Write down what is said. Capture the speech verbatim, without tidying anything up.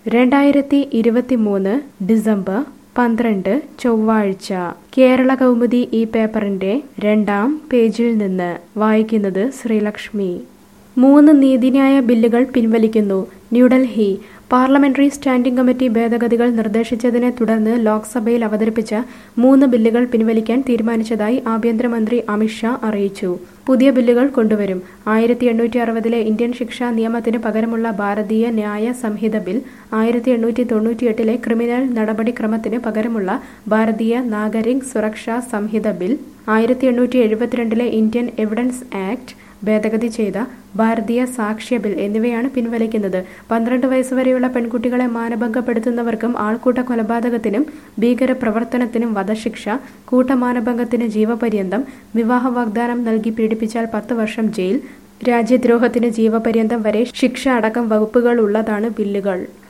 രണ്ടായിരത്തി ഇരുപത്തിമൂന്ന് ഡിസംബർ പന്ത്രണ്ട് ചൊവ്വാഴ്ച കേരള കൗമുദി ഈ പേപ്പറിന്റെ രണ്ടാം പേജിൽ നിന്ന് വായിക്കുന്നത് ശ്രീലക്ഷ്മി. മൂന്ന് നീതിന്യായ ബില്ലുകൾ പിൻവലിക്കുന്നു. ന്യൂഡൽഹി പാർലമെന്ററി സ്റ്റാൻഡിംഗ് കമ്മിറ്റി ഭേദഗതികൾ നിർദ്ദേശിച്ചതിനെ തുടർന്ന് ലോക്സഭയിൽ അവതരിപ്പിച്ച മൂന്ന് ബില്ലുകൾ പിൻവലിക്കാൻ തീരുമാനിച്ചതായി ആഭ്യന്തരമന്ത്രി അമിത് ഷാ അറിയിച്ചു. പുതിയ ബില്ലുകൾ കൊണ്ടുവരും. ആയിരത്തി എണ്ണൂറ്റി അറുപതിലെ ഇന്ത്യൻ ശിക്ഷാ നിയമത്തിന് പകരമുള്ള ഭാരതീയ ന്യായ സംഹിത ബിൽ, ആയിരത്തി എണ്ണൂറ്റി തൊണ്ണൂറ്റിയെട്ടിലെ ക്രിമിനൽ നടപടിക്രമത്തിന് പകരമുള്ള ഭാരതീയ നാഗരിക് സുരക്ഷാ സംഹിത ബിൽ, ആയിരത്തി എണ്ണൂറ്റി എഴുപത്തിരണ്ടിലെ ഇന്ത്യൻ എവിഡൻസ് ആക്ട് ഭേദഗതി ചെയ്ത ഭാരതീയ സാക്ഷ്യ ബിൽ എന്നിവയാണ് പിൻവലിക്കുന്നത്. പന്ത്രണ്ട് വയസ്സുവരെയുള്ള പെൺകുട്ടികളെ മാനഭംഗപ്പെടുത്തുന്നവർക്കും ആൾക്കൂട്ട കൊലപാതകത്തിനും ഭീകരപ്രവർത്തനത്തിനും വധശിക്ഷ, കൂട്ടമാനഭംഗത്തിന് ജീവപര്യന്തം, വിവാഹ വാഗ്ദാനം നൽകി പീഡിപ്പിച്ചാൽ പത്ത് വർഷം ജയിൽ, രാജ്യദ്രോഹത്തിന് ജീവപര്യന്തം വരെ ശിക്ഷ അടക്കം വകുപ്പുകൾ ഉള്ളതാണ് ബില്ലുകൾ.